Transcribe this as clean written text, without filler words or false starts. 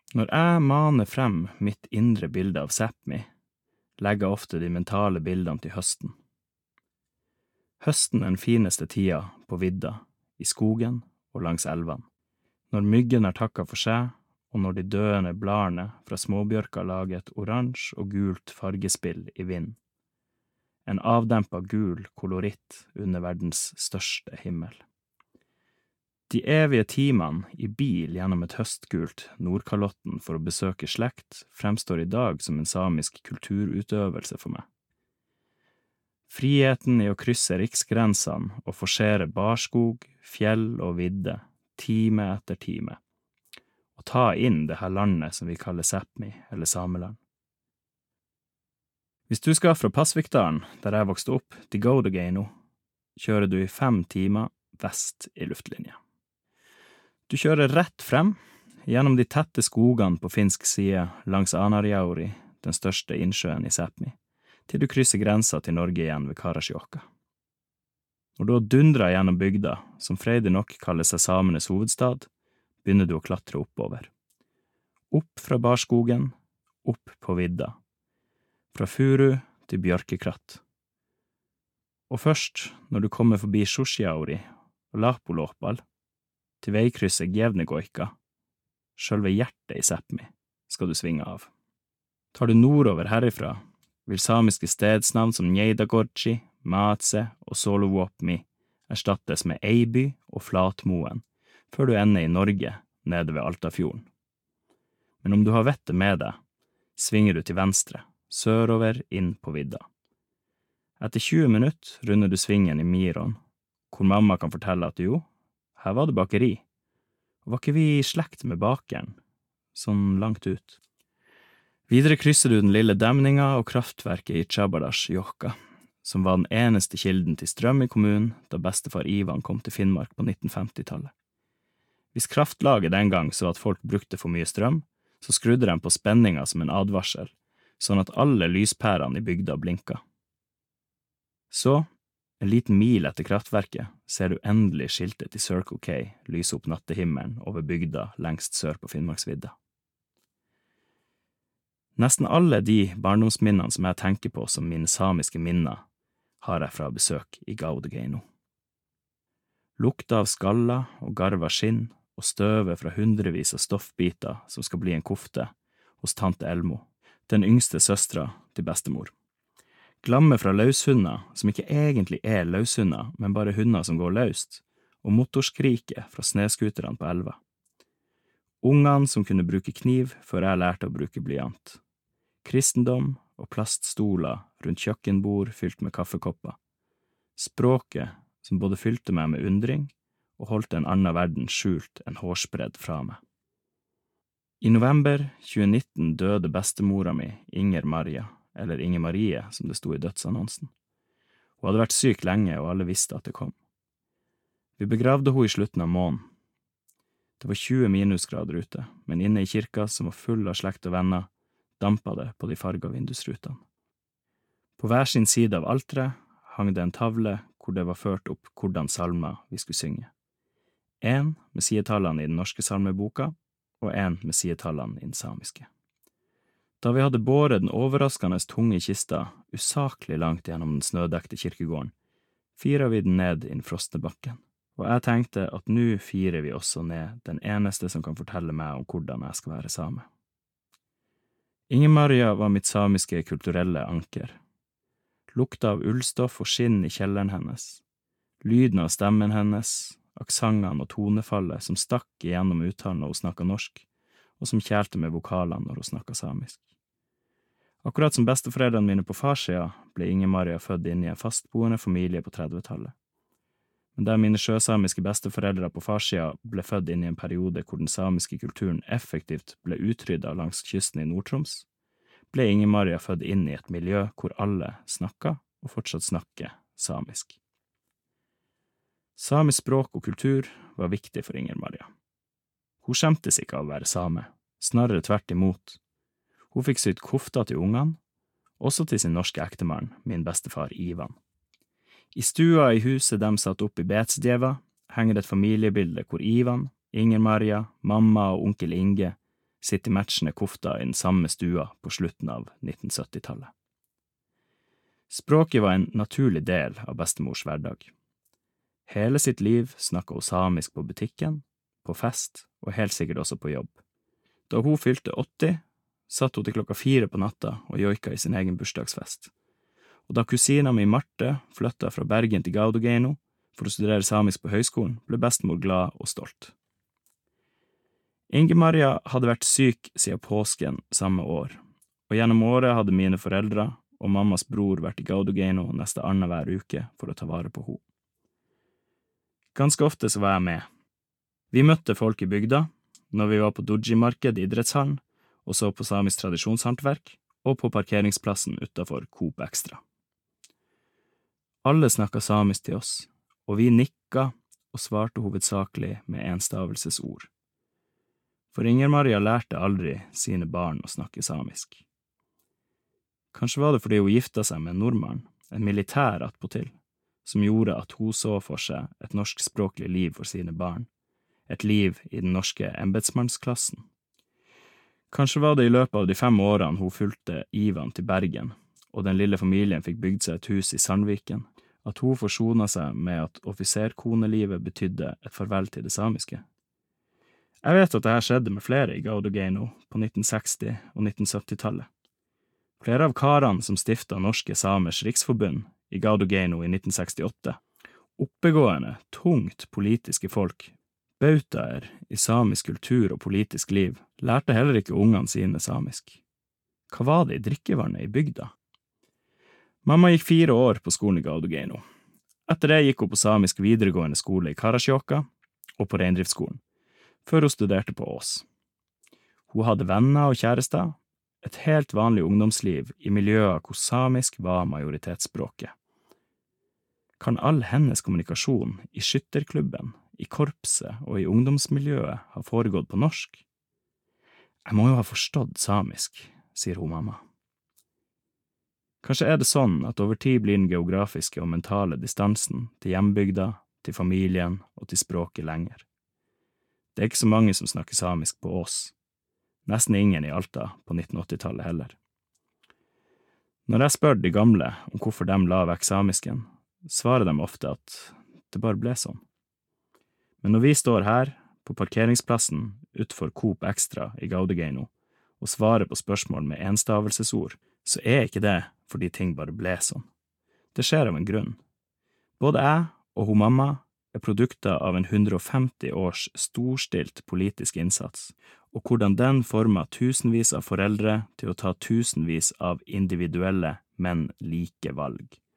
Når jeg maner frem mitt indre bilde av Sápmi, legger jeg ofte de mentale bildene til høsten. Høsten er den fineste tida på vidda, i skogen og langs elvene. Når myggen har takket for seg, og når de døende bladene fra småbjørka lager et oransje og gult fargespill i vind. En avdempet gul koloritt under verdens største himmel. De evige timene i bil gjennom et høstgult Nordkalotten for å besøke slekt fremstår i dag som en samisk kulturutøvelse for meg. Friheten i å krysse riksgrensene og forsere barskog, fjell og vidde, time etter time, og ta inn det her landet som vi kaller Sápmi eller Sameland. Hvis du skal fra Pasvikdalen, der jeg vokste opp, til Kautokeino, kjører du i 5 timer vest i luftlinje. Du kjører rett frem, gjennom de tette skogene på finsk side langs Anarjauri, den største innsjøen i Sápmi, til du krysser grensa til Norge igjen ved Karasjokka. Når du har dundret gjennom bygda, som freidig nok kaller seg samenes hovedstad, begynner du å klatre oppover. Opp fra barskogen, opp på vidda. Fra furu til bjørkekratt. Og først, når du kommer forbi Sjosjauri og Lapolopal, til veikrysset Gjevnegoika, sjølve hjertet i Sápmi, skal du svinge av. Tar du nordover herifra, vil samiske stedsnavn som Njeidagorji, Matse og Solovuopmi erstattes med Eiby og Flatmoen, før du ender i Norge, nede ved Altafjorden. Men om du har vettet med deg, svinger du til venstre, sørover inn på vidda. Etter 20 minutter runder du svingen i Miron, hvor mamma kan fortelle at jo, her var det bakeri, og var ikke vi i slekt med bakeren, sånn langt ut. Videre krysser du den lille demninga og kraftverket i Tjabadash-Jokka, som var den eneste kilden til strøm i kommunen da bestefar Ivan kom til Finnmark på 1950-tallet. Hvis kraftlaget den gang så at folk brukte for mye strøm, så skrudde de på spenninga som en advarsel, sånn at alle lyspærene i bygda blinka. Så, en liten mil etter kraftverket, ser du endelig skiltet til Circle K lyse opp nattehimmelen over bygda lengst sør på Finnmarksvidda. Nesten alle de barndomsminnene som jeg tenker på som mine samiske minner, har jeg fra besøk i Kautokeino. Lukta av skalla og garva skinn og støvet fra hundrevis av stoffbiter som skal bli en kofte hos tante Elmo, den yngste søstra til bestemor. Glamme fra løshunder, som ikke egentlig er løshunder, men bare hunder som går løst, og motorskriket fra sneskuterne på elva. Ungene som kunne bruke kniv før jeg lærte å bruke blyant. Kristendom og plaststoler rundt kjøkkenbord fylt med kaffekopper. Språket som både fylte meg med undring og holdt en annen verden skjult en hårsbredd fra meg. I november 2019 døde bestemora mi, Inger Maria, eller Inger Marie, som det sto i dødsannonsen. Hun hadde vært syk lenge, og alle visste at det kom. Vi begravde henne i slutten av måneden. Det var 20 minusgrader ute, men inne i kirka, som var full av slekt og venner, dampet det på de farga vindusrutene. På hver sin side av alteret hang det en tavle hvor det var ført opp hvordan salmer vi skulle synge. En med sidetallene i den norske salmeboka, og en med sidetallene i den samiske. Da vi hadde båret den overraskende tunge kista usaklig langt gjennom den snødekte kirkegården, firet vi den ned i den frosne bakken, og jeg tenkte at nå firer vi også ned den eneste som kan fortelle meg om hvordan jeg skal være same. Inger Maria var mitt samiske kulturelle anker. Lukta av ullstoff og skinn i kjelleren hennes, lyden av stemmen hennes, aksangene og tonefallet som stakk igjennom uttalen når hun snakket norsk, og som kjælte med vokalene når hun snakket samisk. Akkurat som besteforeldrene mine på farssida ble Inger Maria født inn i en fastboende familie på 30-tallet. Men der mine sjøsamiske besteforeldre på farssida ble født inn i en periode hvor den samiske kulturen effektivt ble utryddet langs kysten i Nord-Troms, ble Inger Maria født inn i et miljø hvor alle snakket og fortsatt snakker samisk. Samisk språk og kultur var viktig for Inger Maria. Hun skjemtes ikke av å være same, snarere tvert imot. Hun fikk sydd kofta til ungene, også til sin norske ektemann, min bestefar Ivan. I stua i huset de satt opp i Betsdjeva, henger et familiebilde hvor Ivan, Inger Maria, mamma og onkel Inge sitter i matchende kofta i den samme stua på slutten av 1970-tallet. Språket var en naturlig del av bestemors hverdag. Hele sitt liv snakket hun samisk på butikken, på fest og helt sikkert også på jobb. Da hun fylte 80, satt hun til klokka 4 på natta og joika i sin egen bursdagsfest. Og da kusina mi Marte flyttet fra Bergen til Kautokeino for å studere samisk på høyskolen, ble bestemor glad og stolt. Inge-Maria hadde vært syk siden påsken samme år, og gjennom året hadde mine foreldre og mammas bror vært i Kautokeino neste annenhver uke for å ta vare på henne. Ganske ofte så var jeg med. Vi møtte folk i bygda, når vi var på Doji-marked i idrettshallen, og så på samisk tradisjonshåndverk, og på parkeringsplassen utenfor Coop Extra. Alle snakket samisk til oss, og vi nikket og svarte hovedsakelig med enstavelsesord. For Inger-Maria lærte aldri sine barn å snakke samisk. Kanskje var det fordi hun gifta seg med en nordmann, en militær attpåtil, som gjorde at hun så for seg et norskspråklig liv for sine barn, et liv i den norske embetsmannsklassen. Kanskje var det i løpet av de 5 årene hun fulgte Ivan til Bergen, og den lille familien fikk bygd seg et hus i Sandviken, at hun forsonet seg med at offiserkonelivet betydde et farvel til det samiske. Jeg vet at dette skjedde med flere i Kautokeino på 1960- og 1970-tallet. Flere av karene som stiftet Norske Samers Riksforbund i Kautokeino i 1968, oppegående, tungt politiske folk, bautaer i samisk kultur og politisk liv, lærte heller ikke ungene sine samisk. Hva var det i drikkevannet i bygda? Mamma gikk 4 år på skolen i Kautokeino. Etter det gikk hun på samisk videregående skole i Karasjoka og på reindriftsskolen, før hun studerte på Ås. Hun hadde venner og kjærester, et helt vanlig ungdomsliv i miljøer hvor samisk var majoritetsspråket. Kan all hennes kommunikasjon i skytterklubben, i korpset og i ungdomsmiljøet ha foregått på norsk? Jeg må jo ha forstått samisk, sier hun mamma. Kanskje er det sånn at over tid blir den geografiske og mentale distansen til hjembygda, til familien og til språket lenger. Det er ikke så mange som snakker samisk på Ås. Nesten ingen i Alta på 1980-tallet heller. Når jeg spør de gamle om hvorfor de la vekk samisken, svarer de ofte at det bare ble sånn. Men når vi står her, på parkeringsplassen utenfor Coop Extra i Kautokeino, og svarer på spørsmål med enstavelsesord, så er ikke det fordi ting bare ble sånn. Det skjer av en grunn. Både jeg og hun mamma er produkter av en 150 års storstilt politisk innsats, og hvordan den formet tusenvis av foreldre til å ta tusenvis av individuelle, men like valg.